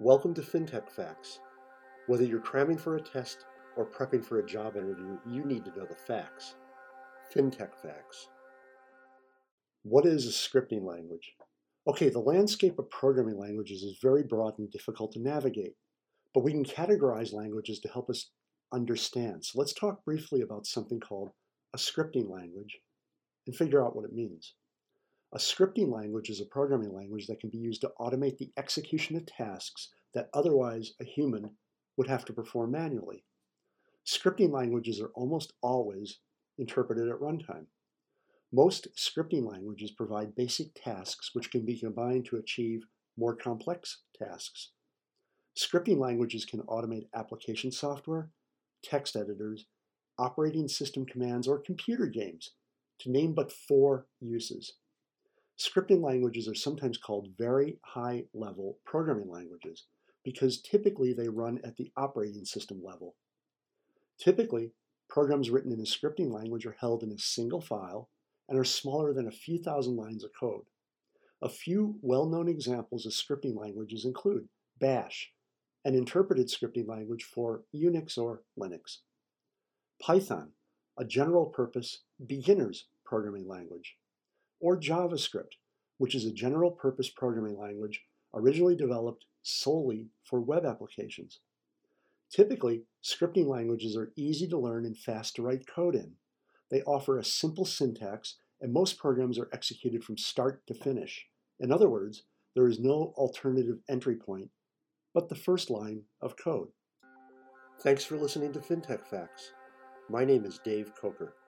Welcome to FinTech Facts. Whether you're cramming for a test or prepping for a job interview, you need to know the facts. FinTech Facts. What is a scripting language? Okay, the landscape of programming languages is very broad and difficult to navigate, but we can categorize languages to help us understand. So let's talk briefly about something called a scripting language and figure out what it means. A scripting language is a programming language that can be used to automate the execution of tasks that otherwise a human would have to perform manually. Scripting languages are almost always interpreted at runtime. Most scripting languages provide basic tasks which can be combined to achieve more complex tasks. Scripting languages can automate application software, text editors, operating system commands, or computer games, to name but 4 uses. Scripting languages are sometimes called very high-level programming languages because typically they run at the operating system level. Typically, programs written in a scripting language are held in a single file and are smaller than a few thousand lines of code. A few well-known examples of scripting languages include Bash, an interpreted scripting language for Unix or Linux; Python, a general-purpose beginner's programming language; or JavaScript, which is a general-purpose programming language originally developed solely for web applications. Typically, scripting languages are easy to learn and fast to write code in. They offer a simple syntax, and most programs are executed from start to finish. In other words, there is no alternative entry point, but the first line of code. Thanks for listening to FinTech Facts. My name is Dave Coker.